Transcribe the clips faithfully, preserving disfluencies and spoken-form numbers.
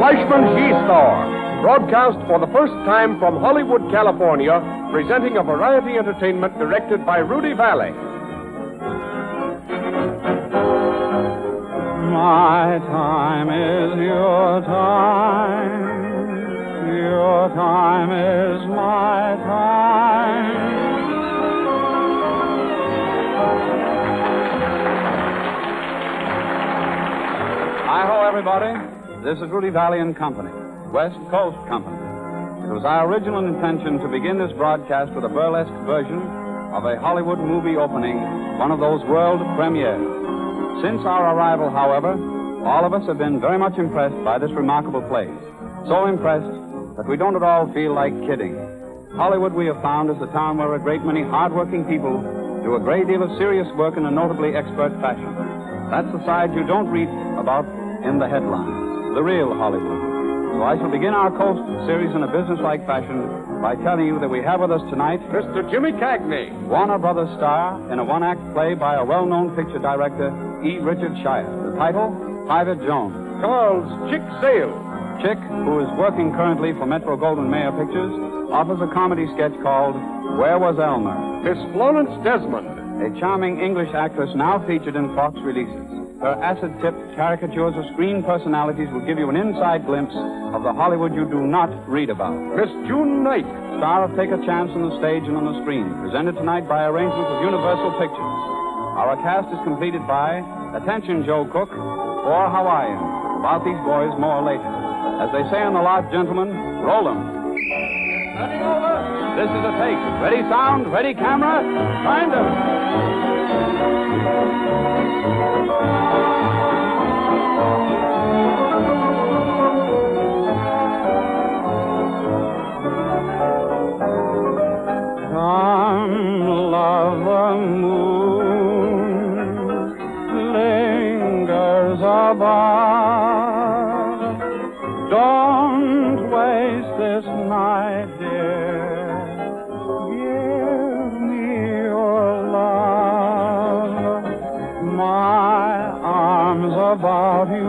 Fleischman She-Star, broadcast for the first time from Hollywood, California, presenting a variety entertainment directed by Rudy Valley. My time is your time. Your time is my time. Hi-ho, everybody. This is Rudy Valley and Company, West Coast Company. It was our original intention to begin this broadcast with a burlesque version of a Hollywood movie opening, one of those world premieres. Since our arrival, however, all of us have been very much impressed by this remarkable place. So impressed that we don't at all feel like kidding. Hollywood, we have found, is a town where a great many hard-working people do a great deal of serious work in a notably expert fashion. That's the side you don't read about in the headlines, the real Hollywood. So I shall begin our Coast series in a businesslike fashion by telling you that we have with us tonight Mister Jimmy Cagney, Warner Brothers star in a one-act play by a well-known picture director, E. Richard Shire. The title, Private Jones. Charles Chick Sale. Chick, who is working currently for Metro-Goldwyn-Mayer Pictures, offers a comedy sketch called Where Was Elmer? Miss Florence Desmond, a charming English actress now featured in Fox releases. Her acid-tipped caricatures of screen personalities will give you an inside glimpse of the Hollywood you do not read about. Miss June Knight, star of Take a Chance on the stage and on the screen, presented tonight by arrangement of Universal Pictures. Our cast is completed by, attention Joe Cook, or Hawaiian. About these boys more later. As they say in the lot, gentlemen, roll 'em. This is a take. Ready sound, ready camera, kind of. Come, love, the moon lingers above. Don't waste this night, dear. Give me your love. My arms about you.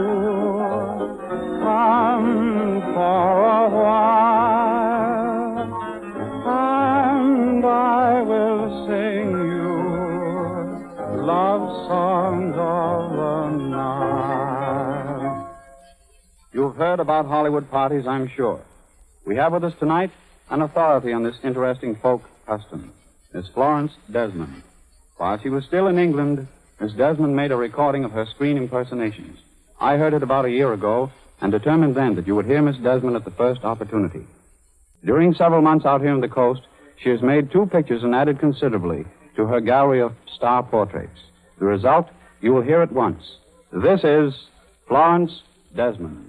Come for a while, and I will sing you love songs of the night. You've heard about Hollywood parties, I'm sure. We have with us tonight an authority on this interesting folk custom, Miss Florence Desmond. While she was still in England, Miss Desmond made a recording of her screen impersonations. I heard it about a year ago and determined then that you would hear Miss Desmond at the first opportunity. During several months out here on the coast, she has made two pictures and added considerably to her gallery of star portraits. The result, you will hear at once. This is Florence Desmond.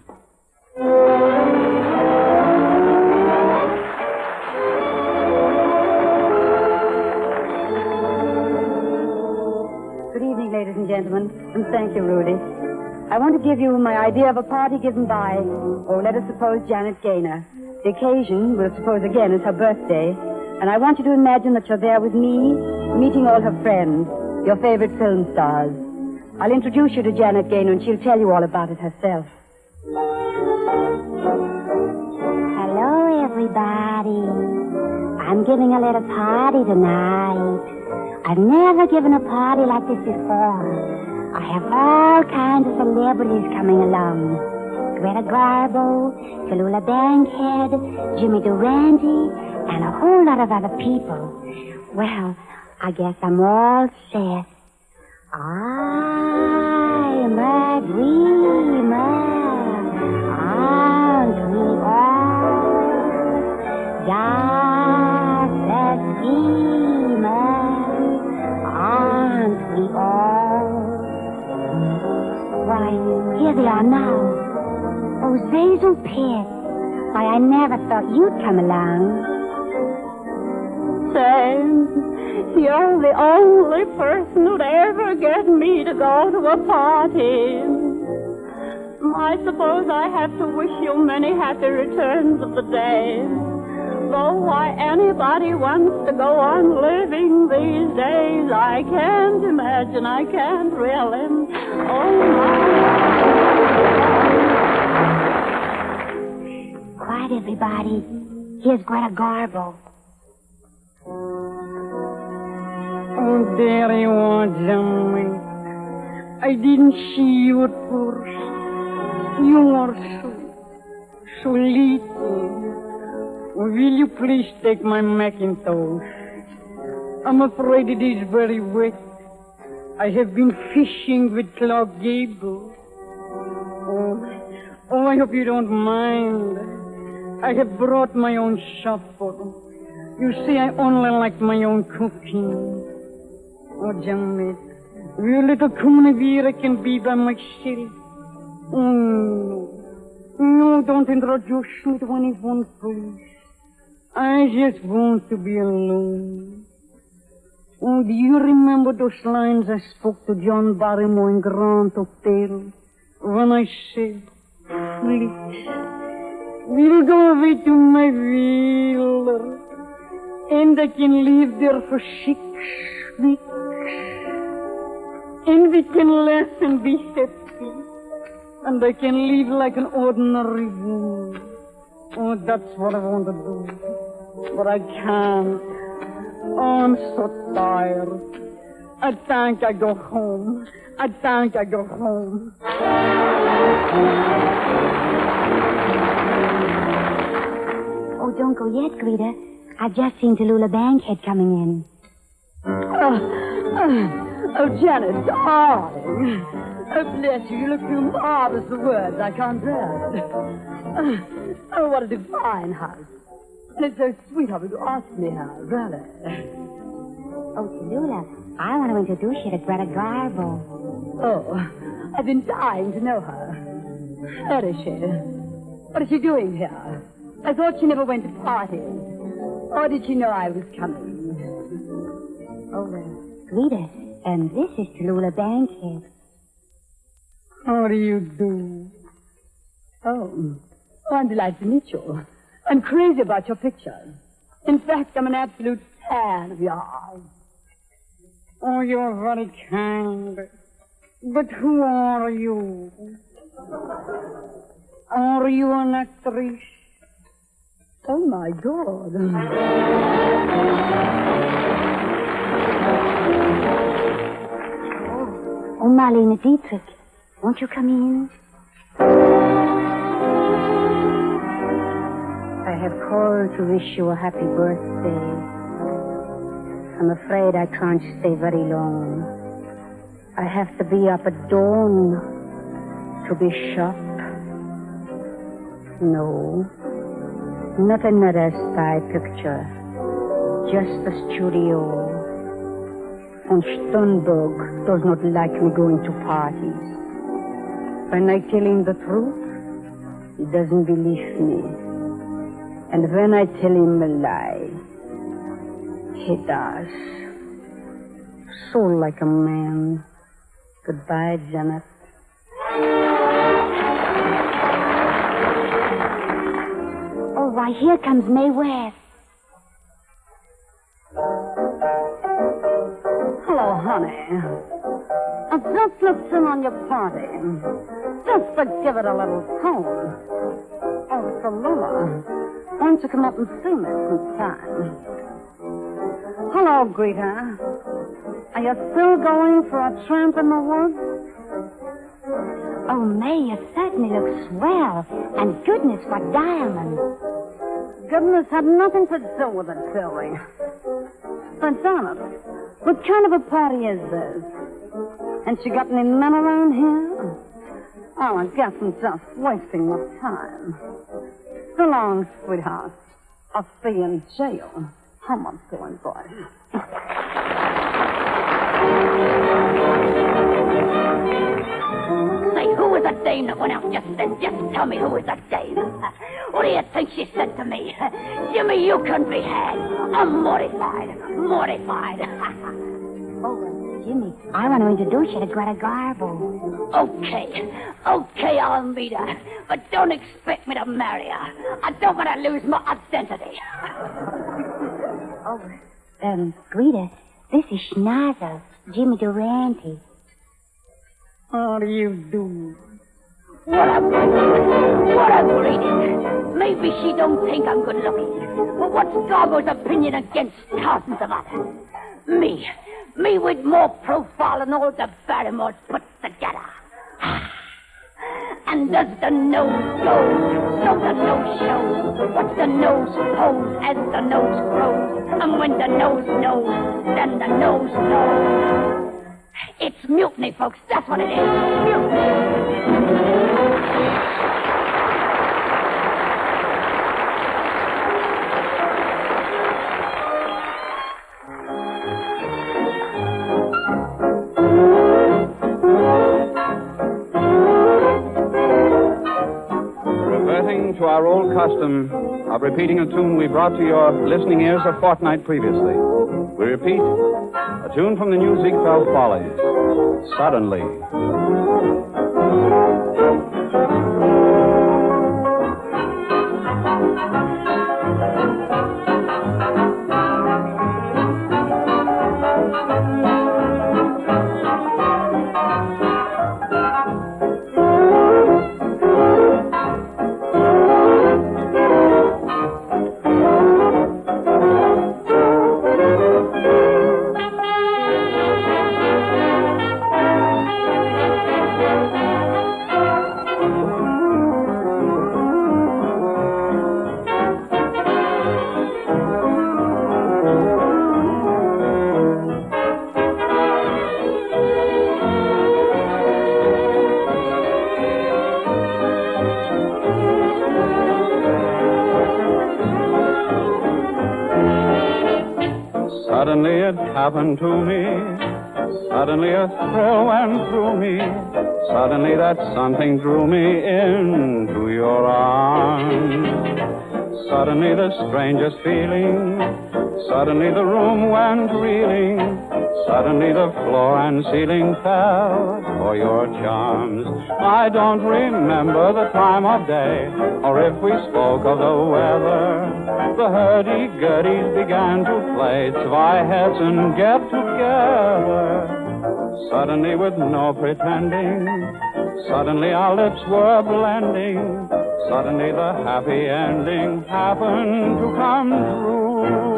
Good evening, ladies and gentlemen, and thank you, Rudy. I want to give you my idea of a party given by, or let us suppose, Janet Gaynor. The occasion, we'll suppose again, is her birthday, and I want you to imagine that you're there with me, meeting all her friends, your favorite film stars. I'll introduce you to Janet Gaynor, and she'll tell you all about it herself. Hello, everybody. I'm giving a little party tonight. I've never given a party like this before. I have all kinds of celebrities coming along. Greta Garbo, Tallulah Bankhead, Jimmy Durante, and a whole lot of other people. Well, I guess I'm all set. I'm a dreamer. Aren't we all? Just a schemer. Aren't we all? Why, here they are now. Oh, Zazel Pitt. Why, I never thought you'd come along. Sam, you're the only person who'd ever get me to go to a party. I suppose I have to wish you many happy returns of the day. Though why anybody wants to go on living these days, I can't imagine, I can't really. Oh, my. right, everybody. Here's Greta Garbo. Oh, there you are, Johnny. I didn't see you at first. You are so, so little. Will you please take my Macintosh? I'm afraid it is very wet. I have been fishing with Clark Gable. Oh, oh, I hope you don't mind. I have brought my own supper. You see, I only like my own cooking. Oh, Janet, will you let her come in here? I can be by myself. Oh, no. No, don't introduce me to anyone, please. I just want to be alone. Oh, do you remember those lines I spoke to John Barrymore in Grand Hotel when I said, please, we'll go away to my villa and I can live there for six weeks and we can laugh and be happy and I can live like an ordinary woman. Oh, that's what I want to do, but I can't. Oh, I'm so tired. I think I go home. I think I go home. Oh, don't go yet, Greta. I've just seen Tallulah Bankhead coming in. Oh, oh, oh Janet, darling. Oh, bless you. You look too marvelous for words. I can't bear it. Oh, oh, what a divine house. And it's so sweet of you to ask me how, really. Oh, Tallulah, I want to introduce you to Greta Garbo. Oh, I've been dying to know her. Where is she? What is she doing here? I thought she never went to parties. Or did she know I was coming? Oh, well, Greta, and this is Tallulah Bankhead. How do you do? Oh, oh, I'm delighted to meet you. I'm crazy about your pictures. In fact, I'm an absolute fan of yours. Oh, you're very kind. But who are you? Are you an actress? Oh, my God. Oh, oh, Marlene Dietrich, won't you come in? I have called to wish you a happy birthday. I'm afraid I can't stay very long. I have to be up at dawn to be shot. No, not another spy picture. Just the studio. And Sternberg does not like me going to parties. When I tell him the truth, he doesn't believe me. And when I tell him a lie, he does. So like a man. Goodbye, Janet. Oh, why, here comes Mae West. Hello, honey. I just looked in on your party. Just to give it a little tone. Oh, Tallulah. Why don't you come up and see me sometime? Hello, Greta. Are you still going for a tramp in the woods? Oh, May, you certainly look swell. And goodness, what diamonds. Goodness had nothing to do with it, silly. But, Janet, what kind of a party is this? And she got any men around here? Oh, I guess I'm just wasting my time. So long, sweetheart. I'll see you in jail. How much going, boy? Say, who was that dame that went out just then? Just tell me who was that dame. What do you think she said to me? Jimmy, you couldn't be had. I'm mortified. Mortified. Oh, Jimmy, I want to introduce you to Greta Garbo. Okay. Okay, I'll meet her. But don't expect me to marry her. I don't want to lose my identity. Oh, um, Greta, this is Schneider, Jimmy Durante. How do you do? What a greeting. What a greeting. Maybe she don't think I'm good looking. But what's Garbo's opinion against thousands of others? Me. Me with more profile than all the Barrymores put together. And does the nose go? So the nose shows. What's the nose pose as the nose grows? And when the nose knows, then the nose knows. It's mutiny, folks. That's what it is. Mutiny. To our old custom of repeating a tune we brought to your listening ears a fortnight previously. We repeat a tune from the new Ziegfeld Follies, Suddenly. Suddenly it happened to me. Suddenly a thrill went through me. Suddenly that something drew me into your arms. Suddenly the strangest feeling. Suddenly the room went reeling. Suddenly the floor and ceiling fell for your charms. I don't remember the time of day, or if we spoke of the weather. The hurdy-gurdies began to play Zwei Herzen get together. Suddenly with no pretending, suddenly our lips were blending. Suddenly the happy ending happened to come true.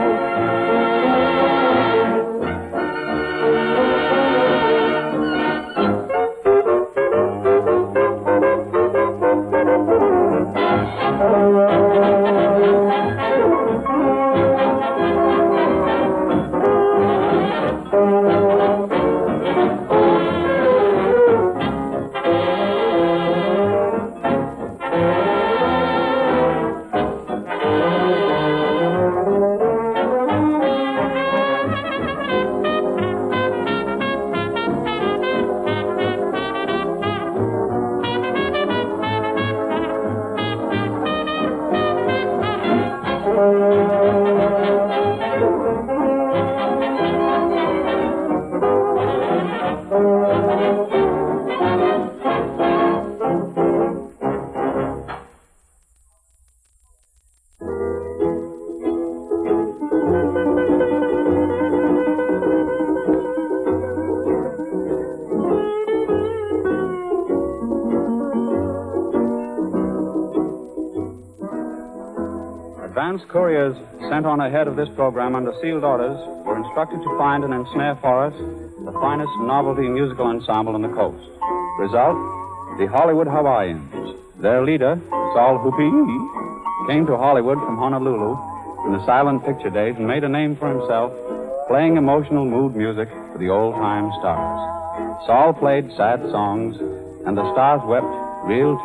Advance couriers sent on ahead of this program under sealed orders were instructed to find and ensnare for us the finest novelty musical ensemble on the coast. Result, the Hollywood Hawaiians. Their leader, Saul Hoopee, came to Hollywood from Honolulu in the silent picture days and made a name for himself playing emotional mood music for the old-time stars. Saul played sad songs, and the stars wept real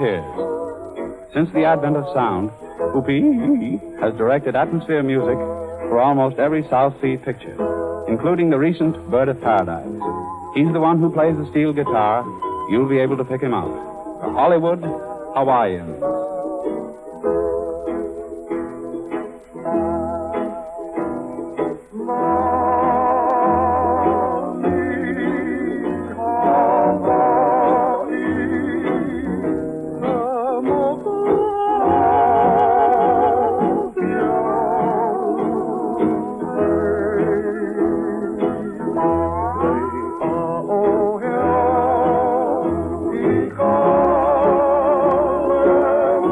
tears. Since the advent of sound, Hoopee has directed atmosphere music for almost every South Sea picture, including the recent Bird of Paradise. He's the one who plays the steel guitar. You'll be able to pick him out. The Hollywood Hawaiians. Oh,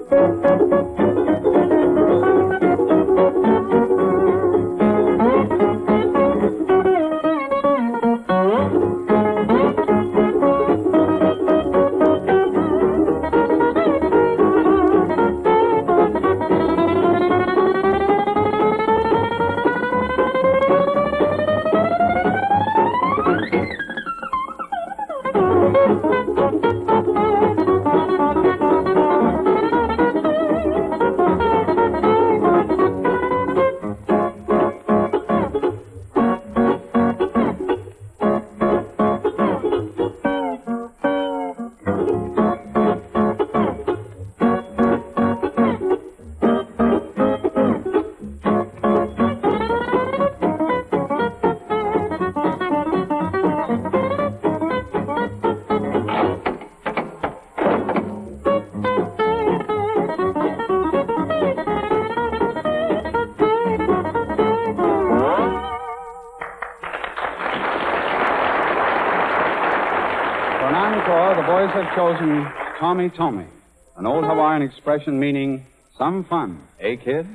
For an encore, the boys have chosen Tommy Tommy, an old Hawaiian expression meaning some fun. Eh, kid?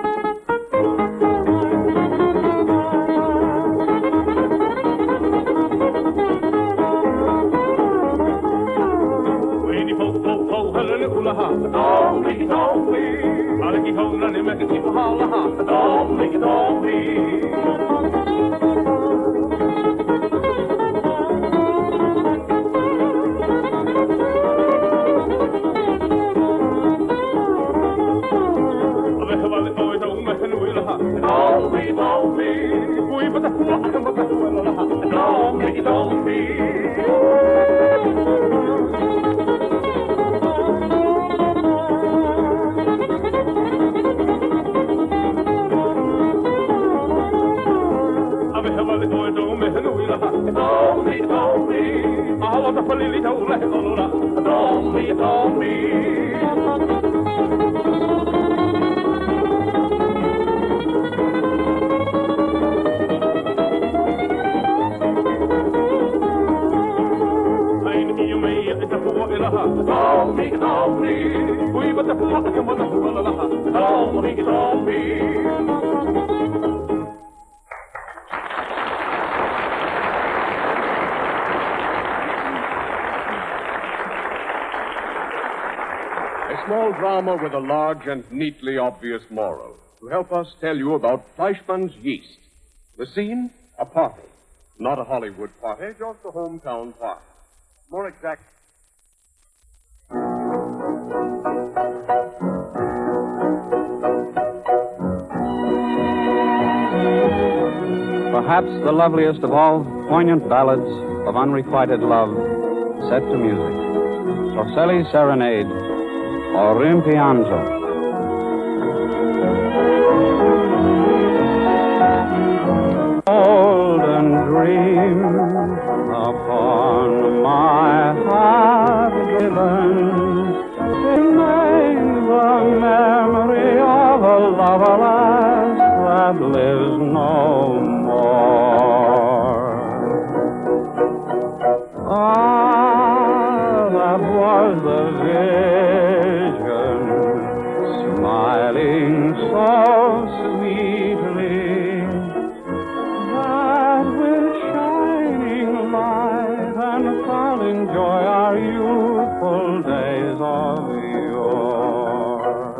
A small drama with a large and neatly obvious moral to help us tell you about Fleischmann's yeast. The scene, a party. Not a Hollywood party, just a hometown party. More exact. Perhaps the loveliest of all poignant ballads of unrequited love set to music. Rosselli's Serenade, or Rimpianto. Golden dream upon my heart given remains the memory of a love, alas, that lives no more. Ah, that was the vision, smiling so sweetly, that with shining light and calling joy our youthful days of yore.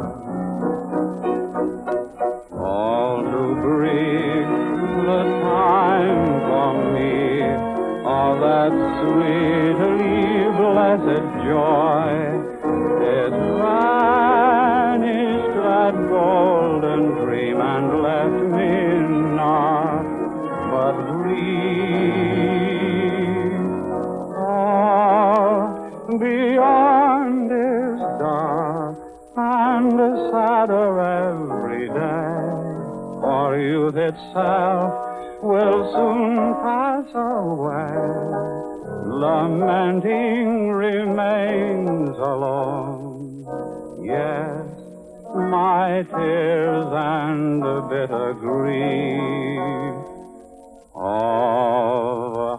All too brief the time for me of that sweetly blessed joy. It vanished, that golden dream, and left me not but grief. All beyond is dark and sadder every day, for youth itself will soon pass away. Lamenting remains alone. Yes, my tears and bitter grief of the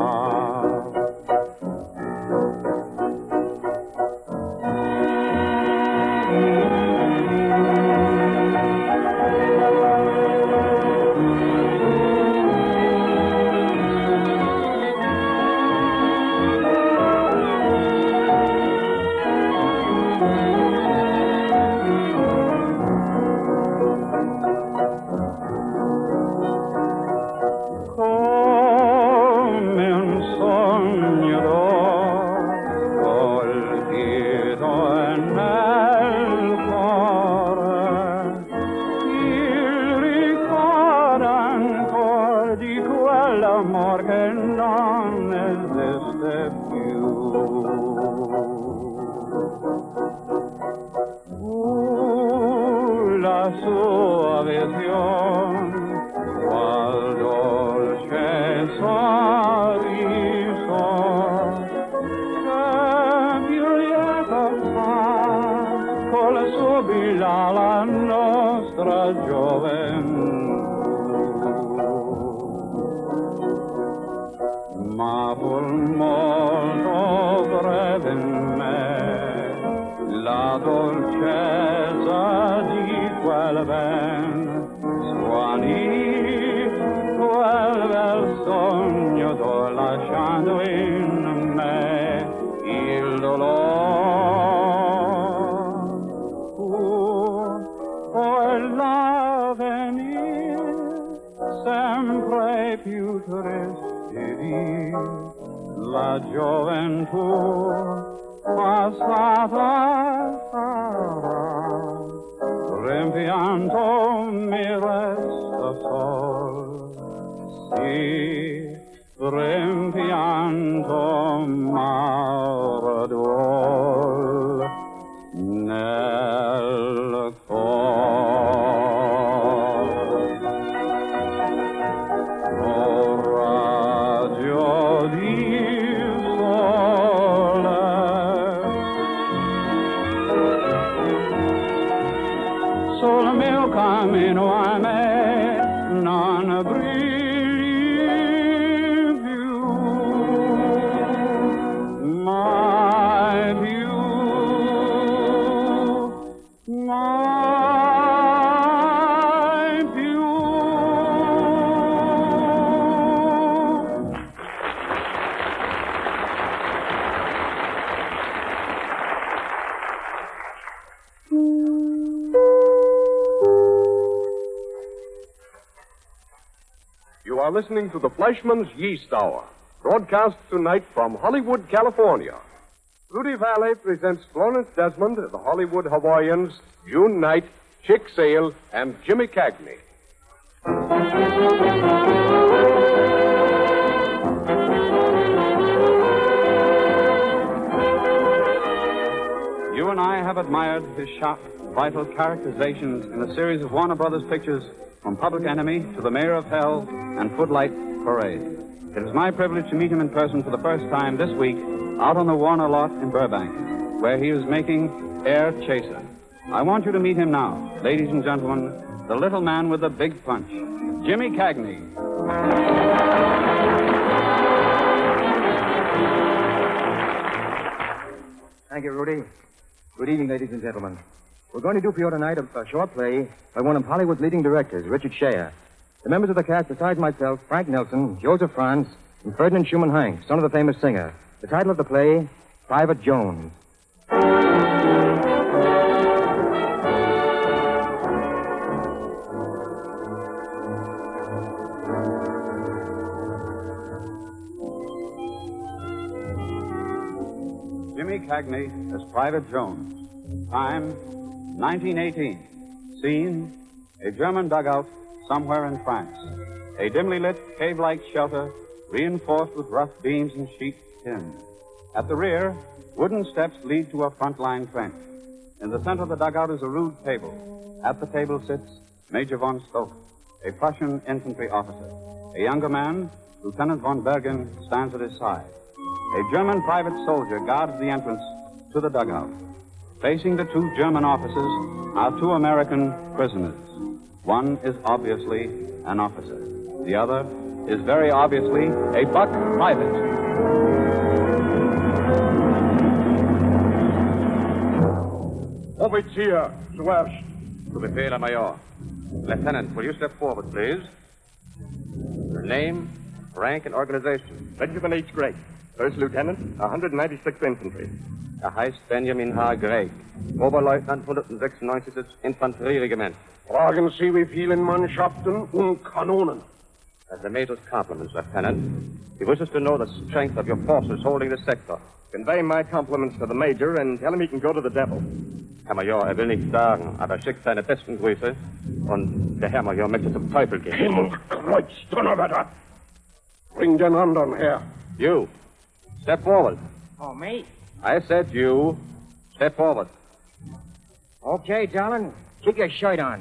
heart. sua visión, qual dolce sorriso, che più lieto fa, col subila la nostra gioventù. Ma pur molto breve in me la dolcezza di quel ben sguanì, quel bel sogno d'ho lasciando in me il dolore. Pur poi l'avvenir sempre più triste, la gioventù passata sarà, rimpianto mi resta sol, sì, rimpianto m'ara duol nel cor. Cammino a me non brilli più, mai più, mai più. You are listening to the Fleischmann's Yeast Hour, broadcast tonight from Hollywood, California. Rudy Valley presents Florence Desmond, the Hollywood Hawaiians, June Knight, Chick Sale, and Jimmy Cagney. You and I have admired his sharp, vital characterizations in a series of Warner Brothers pictures, from Public Enemy to The Mayor of Hell and Footlight Parade. It is my privilege to meet him in person for the first time this week out on the Warner lot in Burbank, where he is making Air Chaser. I want you to meet him now, ladies and gentlemen, the little man with the big punch, Jimmy Cagney. Thank you, Rudy. Good evening, ladies and gentlemen. We're going to do for you tonight a, a short play by one of Hollywood's leading directors, Richard Shea. The members of the cast, besides myself, Frank Nelson, Joseph Franz, and Ferdinand Schumann Hanks, son of the famous singer. The title of the play, Private Jones. Jimmy Cagney as Private Jones. Time, nineteen eighteen. Scene, a German dugout somewhere in France. A dimly lit, cave-like shelter reinforced with rough beams and sheet tin. At the rear, wooden steps lead to a front-line trench. In the center of the dugout is a rude table. At the table sits Major von Stoke, a Prussian infantry officer. A younger man, Lieutenant von Bergen, stands at his side. A German private soldier guards the entrance to the dugout. Facing the two German officers are two American prisoners. One is obviously an officer. The other is very obviously a buck private. Offizier, zuerst. To Befehl, Herr Major. Lieutenant, will you step forward, please? Your name, rank, and organization. Benjamin H. Gregg, First Lieutenant, one hundred ninety-sixth Infantry. Er heißt Benjamin H. Gregg, Oberleutnant hundertsechsundneunzigsten Infanterieregiment. Fragen Sie, wie vielen Mannschaften und Kanonen? As the Major's compliments, Lieutenant. He wishes to know the strength of your forces holding the sector. Convey my compliments to the Major and tell him he can go to the devil. Herr Major, er will nichts sagen, aber er schickt seine besten Grüße. Und der Herr Major möchte zum Teufel gehen. Himmelkreuz, Donnerwetter! Bring den anderen her. You, step forward. Oh, me? I said you, step forward. Okay, darling. Keep your shirt on.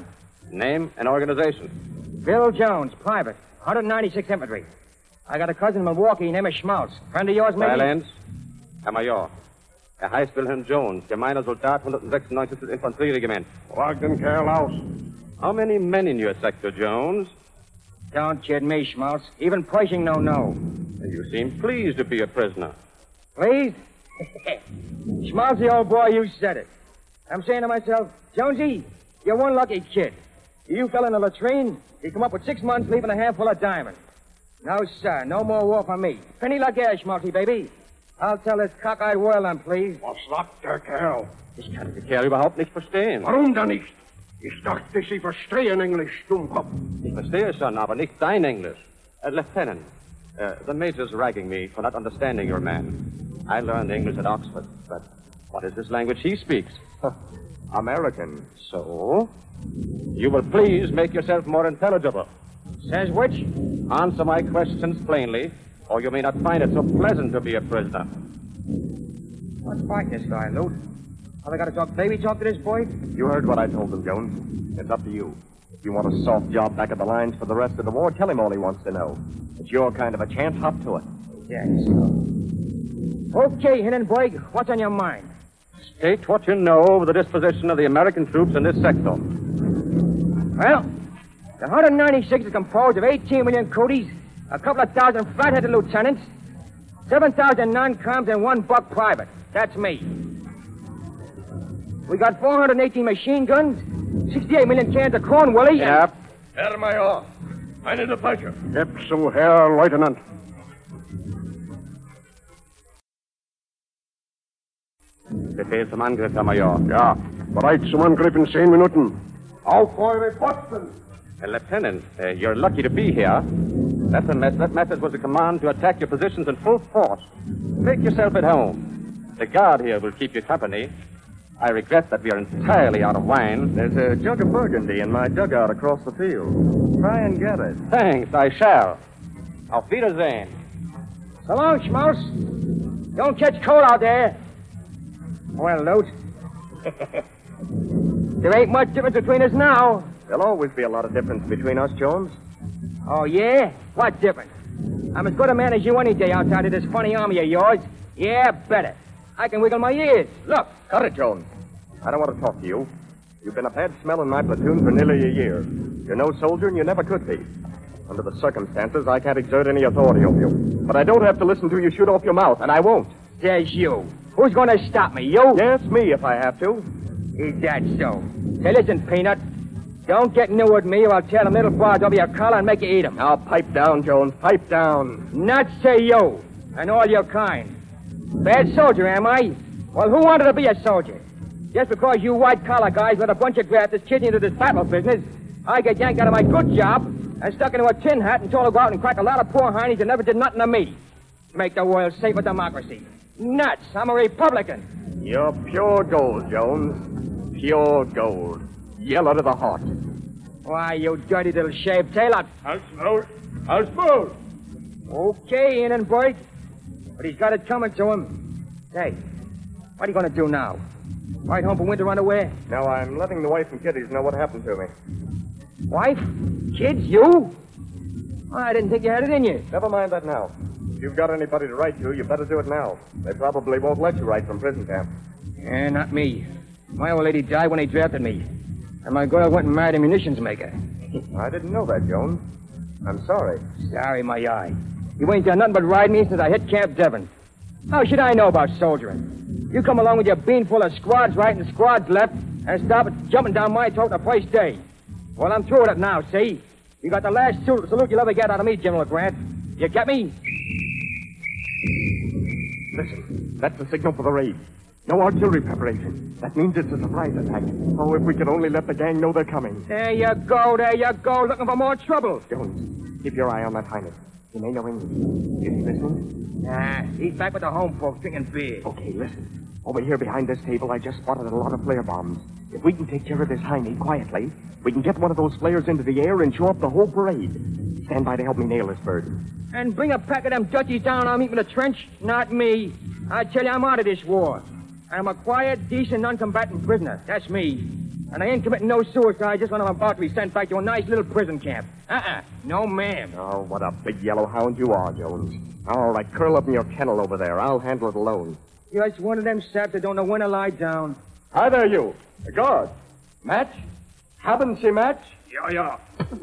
Name and organization. Bill Jones, private, one ninety-sixth Infantry. I got a cousin in Milwaukee named Schmaltz. Friend of yours, maybe? Silence. Herr Major. Er heißt Wilhelm Jones, gemeiner Soldat, hundertsechsundneunzigsten Infanterieregiment. Wagden Kerl aus. How many men in your sector, Jones? Don't kid me, Schmaltz. Even Pershing don't know. You seem pleased to be a prisoner. Pleased? Schmaltz, the old boy, you said it. I'm saying to myself, Jonesy, you're one lucky kid. You fell in the latrine, you come up with six months, leaving a handful of diamonds. No, sir, no more war for me. Penny la guerre, Schmaltzy, baby. I'll tell this cockeyed world I'm pleased. Was sagt der Kerl? Ich kann den Kerl überhaupt nicht verstehen. Warum denn nicht? Ich dachte, Sie verstehen Englisch, Dummkopf. Ich verstehe schon, aber nicht dein Englisch. Uh, Lieutenant, uh, the major's ragging me for not understanding your man. I learned English at Oxford, but what is this language he speaks? American. So? You will please make yourself more intelligible. Says which? Answer my questions plainly, or you may not find it so pleasant to be a prisoner. What's fighting this guy, Lute? Have I got to talk baby talk to this boy? You heard what I told him, Jones. It's up to you. If you want a soft job back at the lines for the rest of the war, tell him all he wants to know. It's your kind of a chance. Hop to it. Yes. Okay, Hindenburg, what's on your mind? State what you know of the disposition of the American troops in this sector. Well, the one ninety-six is composed of eighteen million cooties, a couple of thousand flat-headed lieutenants, seven thousand non-coms, and one buck private. That's me. We got four hundred eighteen machine guns, sixty-eight million cans of corn, Willie. Yep. Herr Major, eine Depeche. Gib zu, Herr Leutnant. Befehl zum Angriff, Herr Major. Ja, bereit zum Angriff in zehn Minuten. Auf eure Posten! Uh, Lieutenant, uh, you're lucky to be here. That, mes- that message was a command to attack your positions in full force. Make yourself at home. The guard here will keep you company. I regret that we are entirely out of wine. There's a jug of Burgundy in my dugout across the field. Try and get it. Thanks, I shall. Auf Wiedersehen. So long, Schmaltz. Don't catch cold out there. Well, Lute, there ain't much difference between us now. There'll always be a lot of difference between us, Jones. Oh, yeah? What difference? I'm as good a man as you any day outside of this funny army of yours. Yeah, bet it. I can wiggle my ears. Look. Cut it, Jones. I don't want to talk to you. You've been a bad smell in my platoon for nearly a year. You're no soldier, and you never could be. Under the circumstances, I can't exert any authority over you. But I don't have to listen to you shoot off your mouth, and I won't. Says you. Who's going to stop me? You? Yes, me, if I have to. Is that so? Say, listen, Peanut. Don't get new with me, or I'll tear them little bars over your collar and make you eat them. Now, pipe down, Jones. Pipe down. Not say you, and all your kind. Bad soldier, am I? Well, who wanted to be a soldier? Just because you white-collar guys let a bunch of grafters kid into this battle business, I get yanked out of my good job and stuck into a tin hat and told to go out and crack a lot of poor heinies that never did nothing to me. Make the world safe for democracy. Nuts. I'm a Republican. You're pure gold, Jones. Pure gold. Yellow to the heart. Why, you dirty little shaved tailor. Als Maul. Als Maul. Okay, Hindenburg. But he's got it coming to him. Hey, what are you going to do now? Ride home from winter underwear? No, I'm letting the wife and kiddies know what happened to me. Wife? Kids? You? I didn't think you had it in you. Never mind that now. If you've got anybody to write to, you better do it now. They probably won't let you write from prison camp. Yeah, not me. My old lady died when they drafted me. And my girl went and married a munitions maker. I didn't know that, Jones. I'm sorry. Sorry, my eye. You ain't done nothing but ride me since I hit Camp Devon. How should I know about soldiering? You come along with your bean full of squads right and squads left and stop it jumping down my throat the first day. Well, I'm through with it now, see? You got the last salute, salute you'll ever get out of me, General Grant. You get me? Listen, that's the signal for the raid. No artillery preparation. That means it's a surprise attack. Oh, if we could only let the gang know they're coming. There you go, there you go, looking for more trouble. Jones, keep your eye on that Highness. He may know English. Is he listening? Nah, he's back with the home folks drinking beer. Okay, listen. Over here behind this table, I just spotted a lot of flare bombs. If we can take care of this Heine quietly, we can get one of those flares into the air and show up the whole parade. Stand by to help me nail this bird. And bring a pack of them Dutchies down on me from the trench? Not me. I tell you, I'm out of this war. I'm a quiet, decent, non-combatant prisoner. That's me. And I ain't committing no suicide just when I'm about to be sent back to a nice little prison camp. Uh-uh. No, ma'am. Oh, what a big yellow hound you are, Jones. All right, curl up in your kennel over there. I'll handle it alone. You're just one of them saps that don't know when to lie down. Hi there, you. A guard. Match? Haven't she match? Yeah, yeah.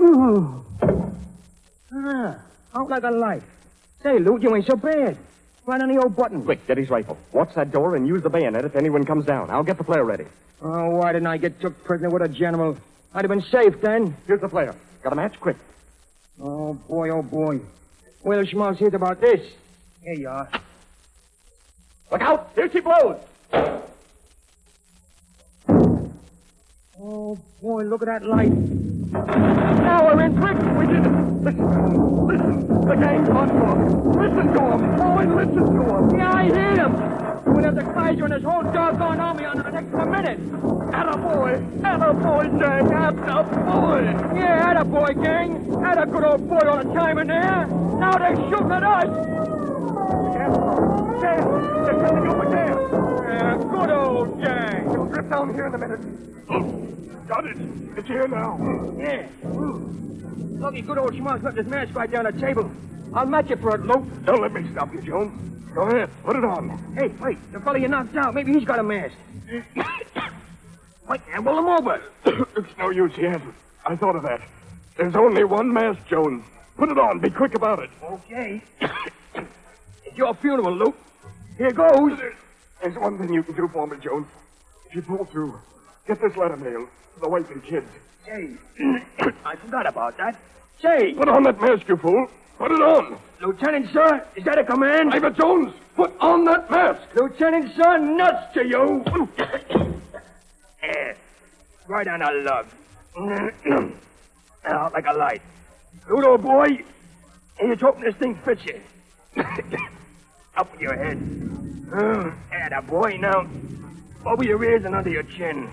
ah, out like a light. Say, Lou, you ain't so bad. Right on the old button. Quick, get his rifle. Watch that door and use the bayonet if anyone comes down. I'll get the player ready. Oh, why didn't I get took prisoner with a general? I'd have been safe then. Here's the player. Got a match? Quick. Oh, boy, oh, boy. Well, Schmaltz hears about this. Here you are. Look out! Here she blows! Oh, boy, look at that light. Now we're in prison. We did it. Listen. Listen. The gang's on to him. Listen to him. Boy, listen to him. Yeah, I hear him. We'll have the Kaiser and his whole doggone army on the next minute. Attaboy. Attaboy, gang. Attaboy. Yeah, attaboy, gang. Atta good old boy all the time in there. Now they're shooting at us. Sam. Sam. They're coming over there. Yeah, good old gang. We'll drip down here in a minute. Got it. It's here now. Yeah. Lucky good old Schmaltz left his mask right down the table. I'll match it for it, Luke. Don't let me stop you, Jones. Go ahead. Put it on. Hey, wait. The fellow you knocked out, maybe he's got a mask. Wait, and roll him over. It's no use, he hasn't. I thought of that. There's only one mask, Jones. Put it on. Be quick about it. Okay. It's your funeral, Luke. Here goes. There's one thing you can do for me, Jones. If you pull through, get this letter mail to the wife and kids. Say, I forgot about that. Say. Put on that mask, you fool. Put it on. Lieutenant, sir, is that a command? Private Jones, put on that mask. Lieutenant, sir, nuts to you. eh, right on a lug. Out like a light. Ludo, boy, here's hoping this thing fits you. Up with your head. Uh, atta boy, now. Over your ears and under your chin.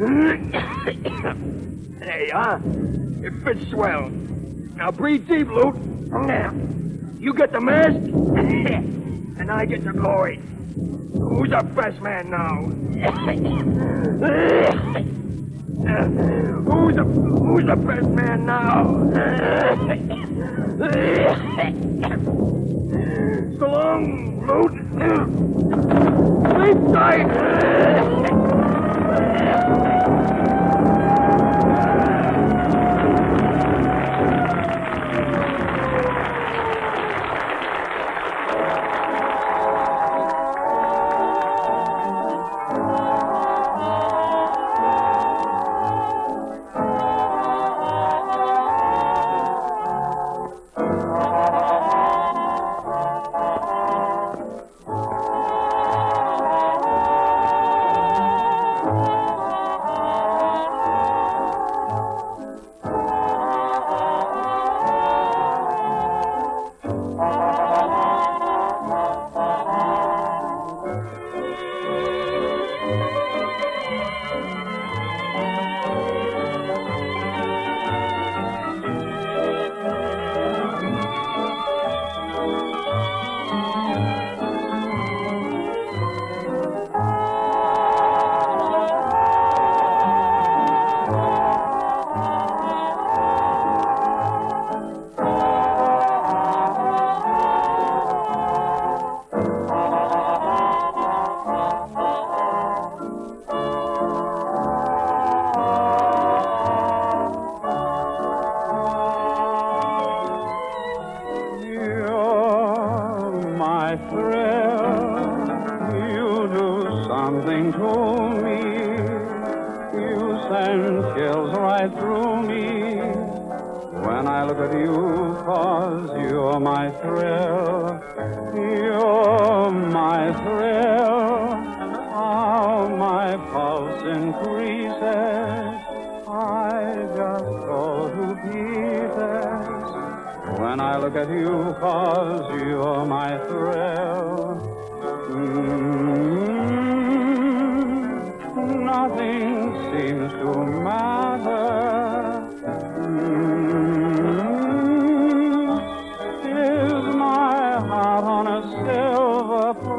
There you are. It fits swell. Now breathe deep, Luke. Now, you get the mask, and I get the glory. Who's the best man now? who's the Who's the best man now? So long, Luke. Sleep tight.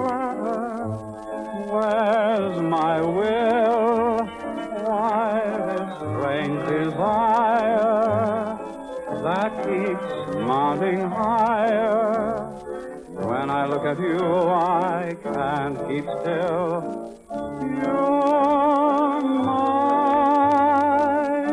Where's my will? Why mounting higher. When I look at you, I can't keep still. You're my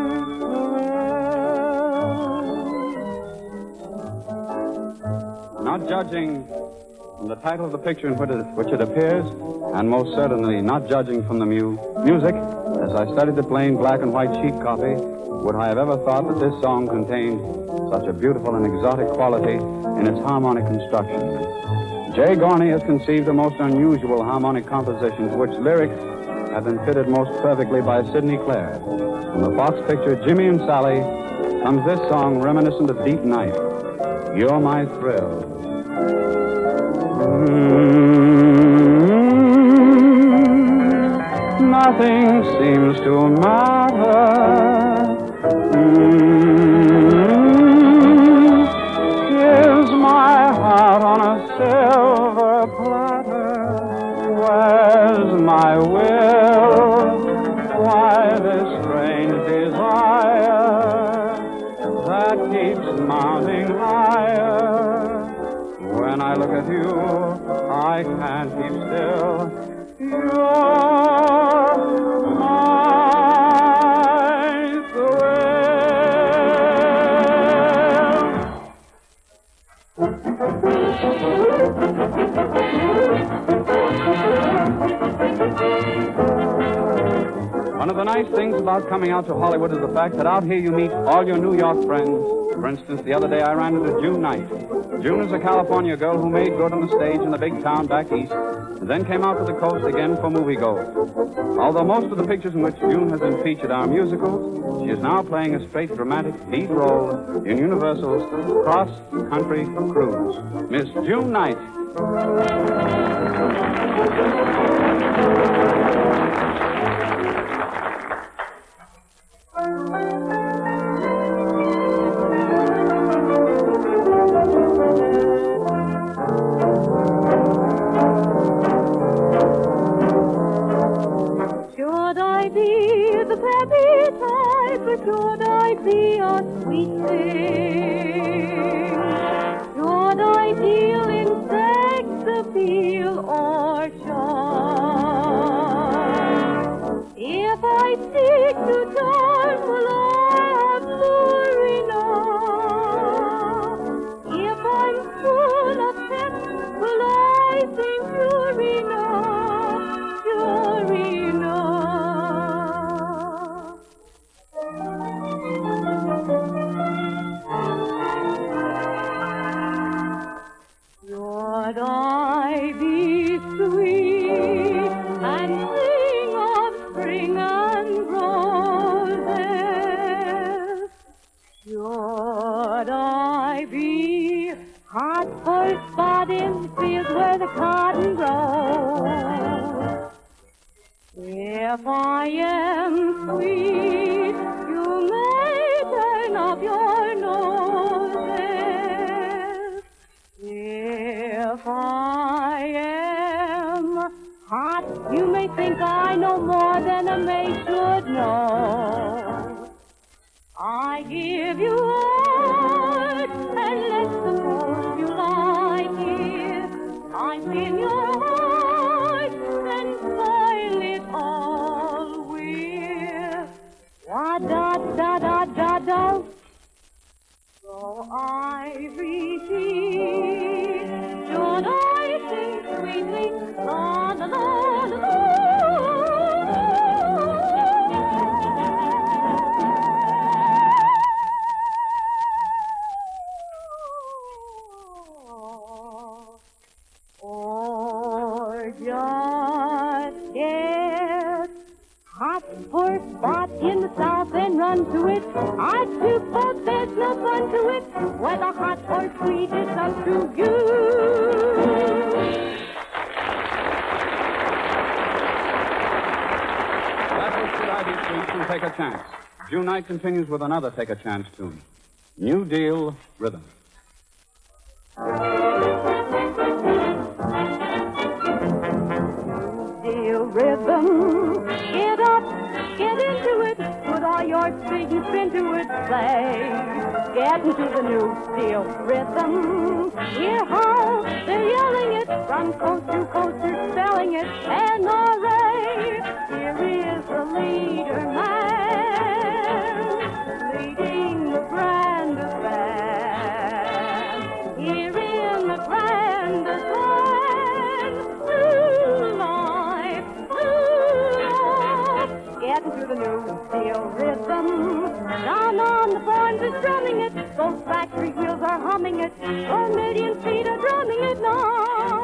thrill. Not judging from the title of the picture in which it, which it appears, and most certainly not judging from the mu- music, as I studied the plain black and white sheet copy, would I have ever thought that this song contained such a beautiful and exotic quality in its harmonic construction. Jay Gorney has conceived a most unusual harmonic composition to which lyrics have been fitted most perfectly by Sidney Clare. From the Fox picture Jimmy and Sally comes this song reminiscent of Deep Night, You're My Thrill. Mm-hmm. Nothing seems to matter. Mm-hmm. Here's my heart on a silver platter. Where's my will? Why this strange desire that keeps mounting higher? When I look at you, I can't keep still. You're my One of the nice things about coming out to Hollywood is the fact that out here you meet all your New York friends. For instance, the other day I ran into June Knight. June is a California girl who made good on the stage in the big town back east, and then came out to the coast again for moviegoers. Although most of the pictures in which June has been featured are musicals, she is now playing a straight dramatic lead role in Universal's cross-country cruise. Miss June Knight. Should I be a sweet thing? Should I deal in sex appeal or charm? If I seek to charm, will I have lure enough? If I'm full of pep, will I think pure enough, pure enough? Should I be sweet and sing of spring and roses? Should I be hot for a spot in the field where the cotton grows? If I am sweet, you may turn up your noses. If I am hot, you may think I know more than a maid should know. I give you heart, and let's suppose you like it. I'm in your heart, and spoil it all with wa-da-da-da-da-da. So I repeat, should I sing sweetly, la la la la la? Or just get hot for a spot in the south and run to it. I took but there's no fun to it. Whether hot or sweet, it's up to you. That was Should I Be Sweet and Take a Chance. June Knight continues with another Take a Chance tune. New Deal Rhythm. Deal rhythm, get up, get into it. Put all your your feet and spin to its play. Get into the new steel rhythm. Hear how they're yelling it from coast to coast. They're spelling it N R A. Here is the leader man leading the grandest band. Here in the grandest band, new life, new life. Get into the new steel rhythm. Down on the barns is drumming it. Those factory wheels are humming it. A million feet are drumming it now.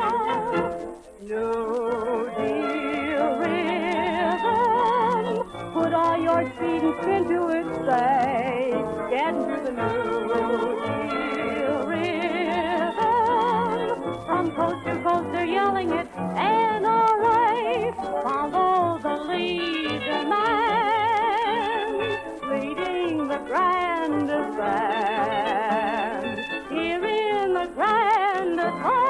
New deal rhythm. Put all your speed and spin to its say. Get into the new deal rhythm. From coast to coast they're yelling it. N R A. Follow the leader man leading the grandest band. Here in the grandest band.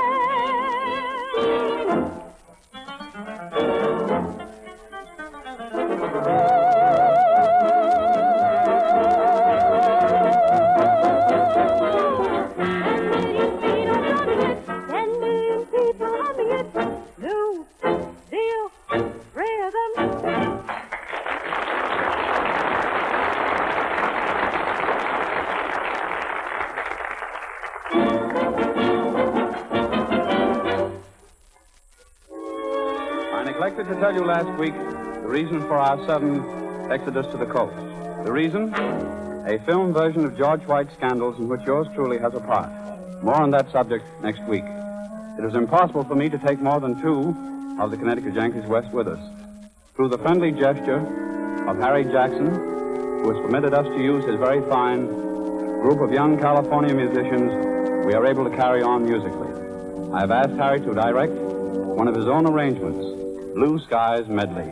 To tell you last week the reason for our sudden exodus to the coast. The reason? A film version of George White's Scandals in which yours truly has a part. More on that subject next week. It was impossible for me to take more than two of the Connecticut Yankees west with us. Through the friendly gesture of Harry Jackson, who has permitted us to use his very fine group of young California musicians, we are able to carry on musically. I have asked Harry to direct one of his own arrangements, Blue Skies Medley.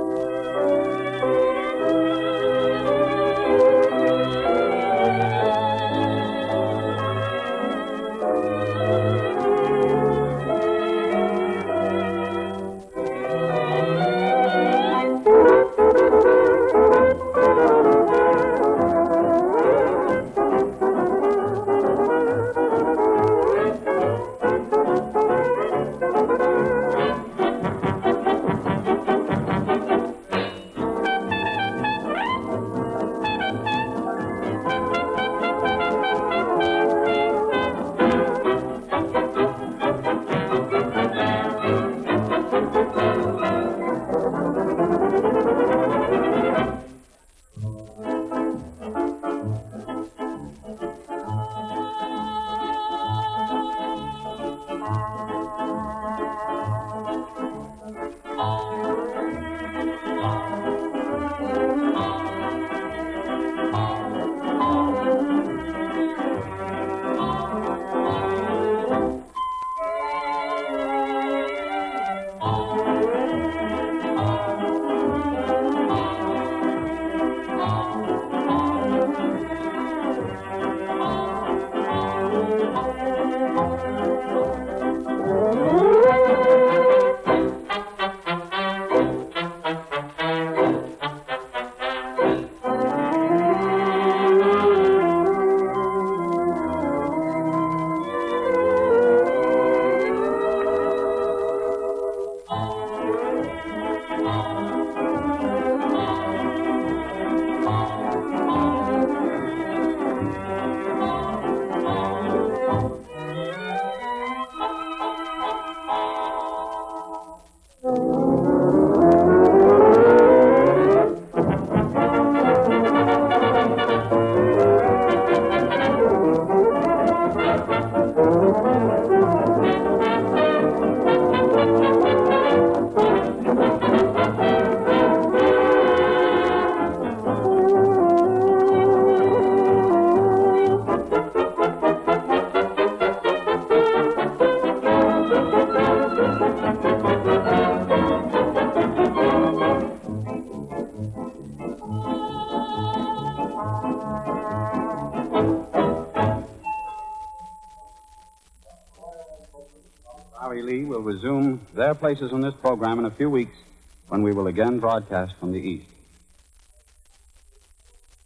Larry Lee will resume their places on this program in a few weeks when we will again broadcast from the East.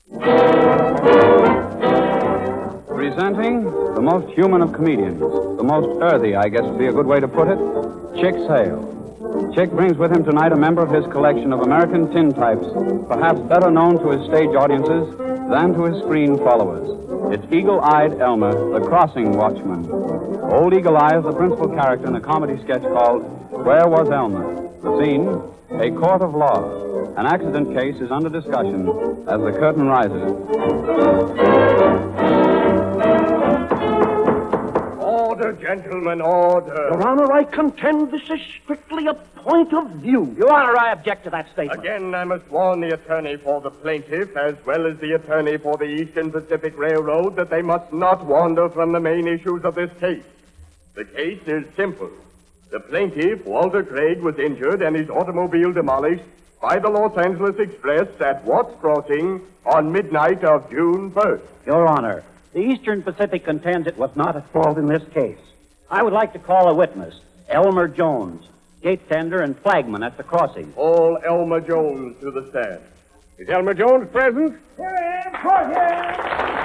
Presenting the most human of comedians, the most earthy, I guess would be a good way to put it, Chick Sale. Chick brings with him tonight a member of his collection of American tintypes, perhaps better known to his stage audiences than to his screen followers. It's Eagle-Eyed Elmer, the crossing watchman. Old Eagle-Eye is the principal character in a comedy sketch called Where Was Elmer? The scene, a court of law. An accident case is under discussion as the curtain rises. Order, gentlemen, order. Your Honor, I contend this is strictly a point of view. Your Honor, I object to that statement. Again, I must warn the attorney for the plaintiff, as well as the attorney for the Eastern Pacific Railroad, that they must not wander from the main issues of this case. The case is simple. The plaintiff, Walter Craig, was injured and his automobile demolished by the Los Angeles Express at Watts Crossing on midnight of June first. Your Honor, the Eastern Pacific contends it was not at fault in this case. I would like to call a witness, Elmer Jones, gate tender and flagman at the crossing. Call Elmer Jones to the stand. Is Elmer Jones present? Here I am, court here.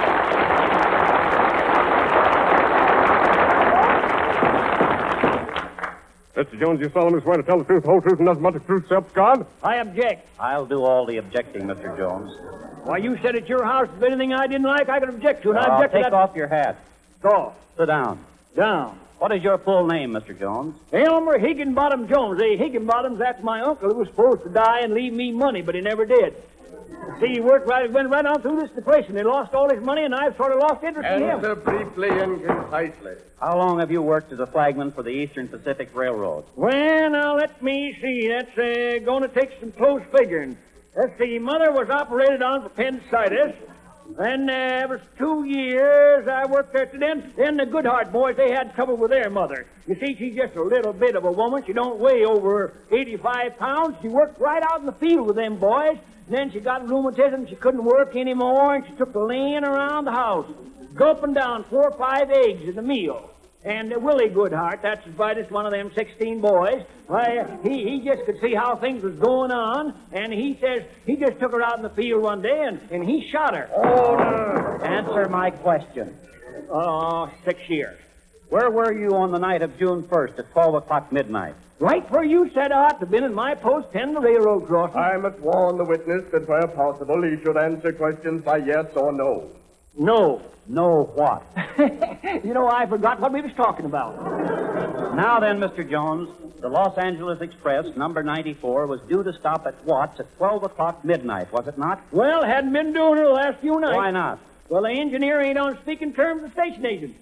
Mister Jones, you solemnly swear to tell the truth, the whole truth, and nothing but the truth, self God? I object. I'll do all the objecting, Mister Jones. Why, you said at your house if anything I didn't like, I could object to, and I Uh, object take to that. off your hat. Go. Sit down. Down. What is your full name, Mister Jones? Elmer Higginbottom Jones. Hey, Higginbottom's that's my uncle who was supposed to die and leave me money, but he never did. See, he worked right, went right on through this depression. He lost all his money, and I've sort of lost interest in him. Answer briefly and concisely. How long have you worked as a flagman for the Eastern Pacific Railroad? Well, now, let me see. That's uh, going to take some close figuring. Let's see. Mother was operated on for appendicitis. Then uh, it was two years I worked there. Then, then the Goodhart boys, they had trouble with their mother. You see, she's just a little bit of a woman. She don't weigh over eighty-five pounds. She worked right out in the field with them boys. Then she got rheumatism. She couldn't work anymore, and she took to laying around the house, gulping down four or five eggs at a meal. And uh, Willie Goodhart, that's the brightest one of them sixteen boys, why, uh, he, he just could see how things was going on, and he says he just took her out in the field one day, and, and he shot her. Order! Answer my question. Oh, six years. Where were you on the night of June first at twelve o'clock midnight? Right where you said I ought to have been in my post ten the railroad crossing. I must warn the witness that where possible he should answer questions by yes or no. No. No what? You know, I forgot what we was talking about. Now then, Mister Jones, the Los Angeles Express, number ninety-four, was due to stop at Watts at twelve o'clock midnight, was it not? Well, hadn't been doing it the last few nights. Why not? Well, the engineer ain't on speaking terms with the station agent.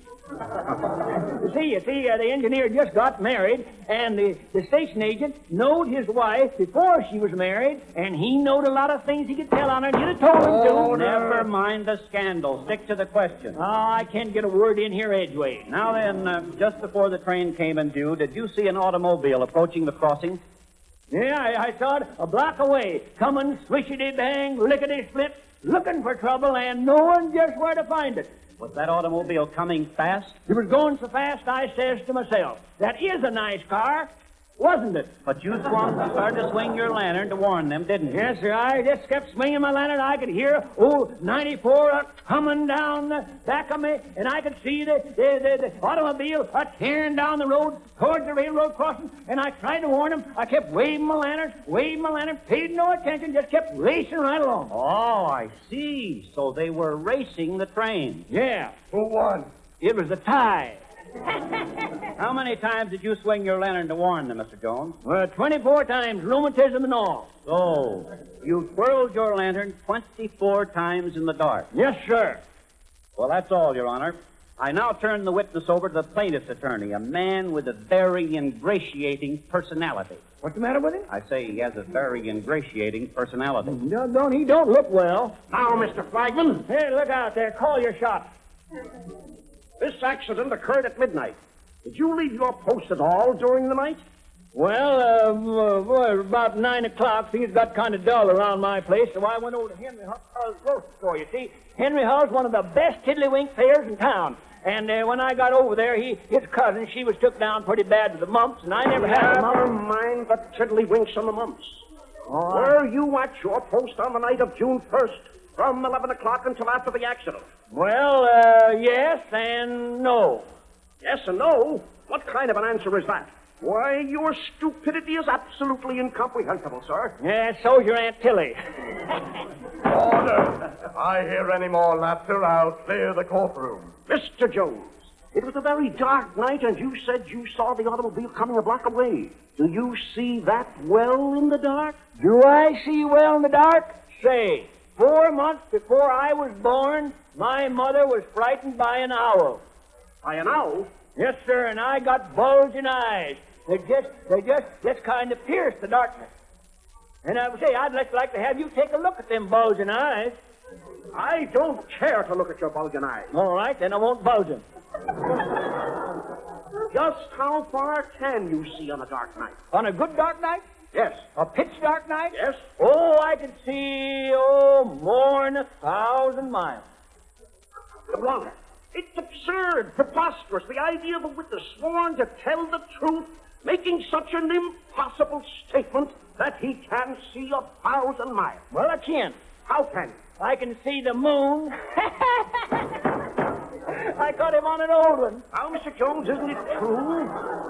You see, you see, uh, the engineer just got married, and the, the station agent knowed his wife before she was married, and he knowed a lot of things he could tell on her, and you'd have told him to. Oh, never mind the scandal. Stick to the question. Oh, I can't get a word in here edgeways. Now then, uh, just before the train came in view, did you see an automobile approaching the crossing? Yeah, I, I saw it a block away, coming swishity-bang, lickety-split, looking for trouble, and knowing just where to find it. Was that automobile coming fast? It was going so fast, I says to myself, that is a nice car, wasn't it? But you swung, started to swing your lantern to warn them, didn't you? Yes, sir. I just kept swinging my lantern. I could hear old ninety-four uh, coming down the back of me, and I could see the, the, the, the automobile uh, tearing down the road towards the railroad crossing, and I tried to warn him. I kept waving my lantern, waving my lantern, paid no attention, just kept racing right along. Oh, I see. So they were racing the train. Yeah. Who won? It was a tie. How many times did you swing your lantern to warn them, Mister Jones? Well, twenty-four times, rheumatism and all. So, you twirled your lantern twenty-four times in the dark. Yes, sir. Well, that's all, Your Honor. I now turn the witness over to the plaintiff's attorney, a man with a very ingratiating personality. What's the matter with him? I say he has a very ingratiating personality. No, don't he don't look well. Now, Mister Flagman. Hey, look out there. Call your shot. This accident occurred at midnight. Did you leave your post at all during the night? Well, uh, uh, well, about nine o'clock, things got kind of dull around my place, so I went over to Henry Hull's grocery store. You see, Henry Hull's one of the best tiddlywink fairs in town. And uh, when I got over there, he, his cousin, she was took down pretty bad with the mumps, and I never had the mumps. Never mind the tiddlywinks and the mumps. Oh, Were you at your post on the night of June first From eleven o'clock until after the accident. Well, uh, yes and no. Yes and no? What kind of an answer is that? Why, your stupidity is absolutely incomprehensible, sir. Yeah, so's your Aunt Tilly. Order! If I hear any more laughter, I'll clear the courtroom. Mister Jones, it was a very dark night, and you said you saw the automobile coming a block away. Do you see that well in the dark? Do I see well in the dark? Say, four months before I was born, my mother was frightened by an owl. By an owl? Yes, sir, and I got bulging eyes. They just, they just, just kind of pierced the darkness. And I would say, I'd like, like to have you take a look at them bulging eyes. I don't care to look at your bulging eyes. All right, then I won't bulge them. Just how far can you see on a dark night? On a good dark night? Yes. A pitch dark night? Yes. Oh, I can see, oh, more than a thousand miles. Your Honor, it's absurd, preposterous. The idea of a witness sworn to tell the truth, making such an impossible statement that he can see a thousand miles. Well, I can't. How can you? I can see the moon. I caught him on an old one. Now, Mister Jones, isn't it true?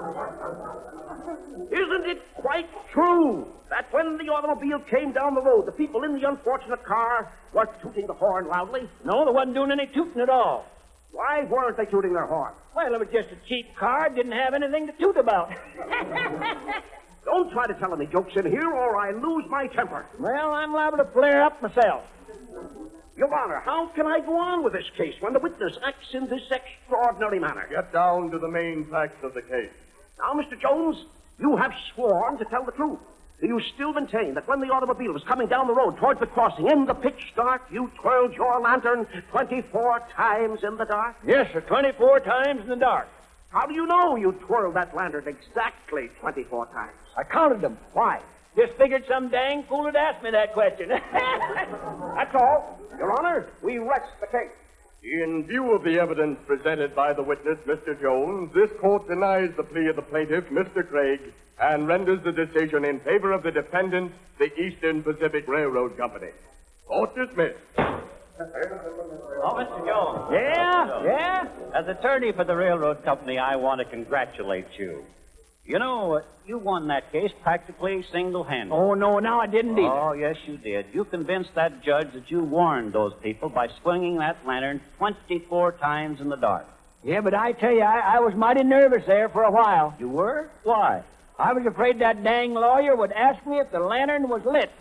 Isn't it quite true that when the automobile came down the road, the people in the unfortunate car were tooting the horn loudly? No, they wasn't doing any tooting at all. Why weren't they tooting their horn? Well, it was just a cheap car. Didn't have anything to toot about. Don't try to tell any jokes in here, or I lose my temper. Well, I'm liable to flare up myself. Your Honor, how can I go on with this case when the witness acts in this extraordinary manner? Get down to the main facts of the case. Now, Mister Jones, you have sworn to tell the truth. Do you still maintain that when the automobile was coming down the road towards the crossing in the pitch dark, you twirled your lantern twenty-four times in the dark? Yes, sir, twenty-four times in the dark. How do you know you twirled that lantern exactly twenty-four times? I counted them. Why? Just figured some dang fool had asked me that question. That's all. Your Honor, we rest the case. In view of the evidence presented by the witness, Mister Jones, this court denies the plea of the plaintiff, Mister Craig, and renders the decision in favor of the defendant, the Eastern Pacific Railroad Company. Court dismissed. Oh, Mister Jones. Yeah? Yeah? As attorney for the railroad company, I want to congratulate you. You know, uh, you won that case practically single-handed. Oh, no, now I didn't either. Oh, yes, you did. You convinced that judge that you warned those people by swinging that lantern twenty-four times in the dark. Yeah, but I tell you, I, I was mighty nervous there for a while. You were? Why? I was afraid that dang lawyer would ask me if the lantern was lit.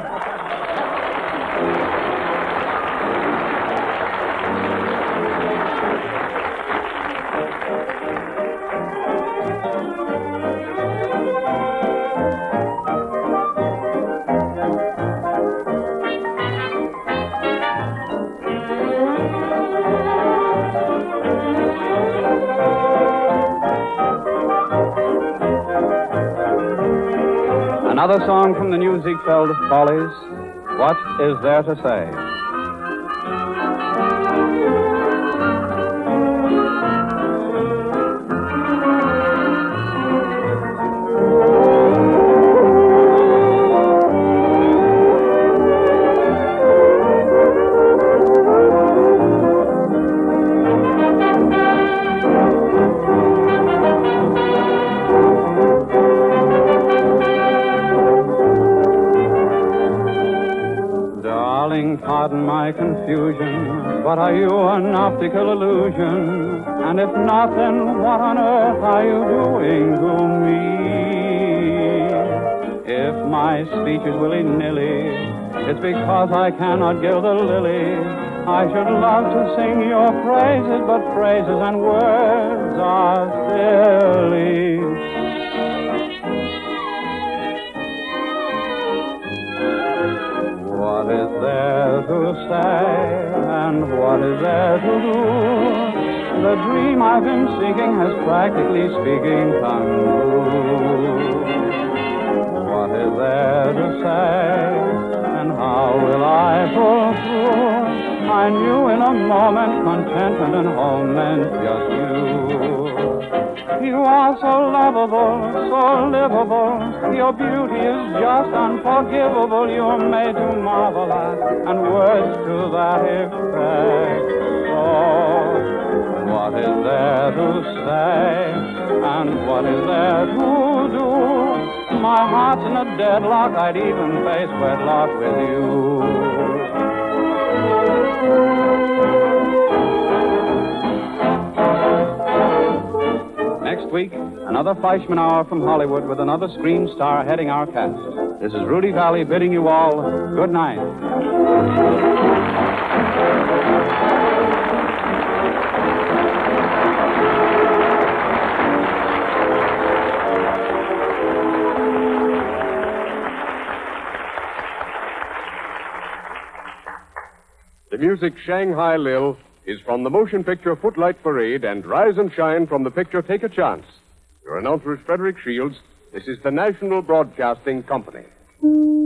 Another song from the new Ziegfeld Follies, What Is There to Say? Pardon my confusion, but are you an optical illusion? And if not, then what on earth are you doing to me? If my speech is willy-nilly, it's because I cannot gild the lily. I should love to sing your praises, but phrases and words are silly. What is there to say, and what is there to do? The dream I've been seeking has practically speaking come true. What is there to say, and how will I pull through? I knew in a moment contentment and home meant just you. You are so lovable, so livable. Your beauty is just unforgivable. You're made to marvel at, and words to that effect. So, what is there to say, and what is there to do? My heart's in a deadlock. I'd even face wedlock with you. Next week, another Fleischman Hour from Hollywood with another screen star heading our cast. This is Rudy Valley bidding you all good night. The music Shanghai Lil is from the motion picture Footlight Parade and Rise and Shine from the picture Take a Chance. Your announcer is Frederick Shields. This is the National Broadcasting Company.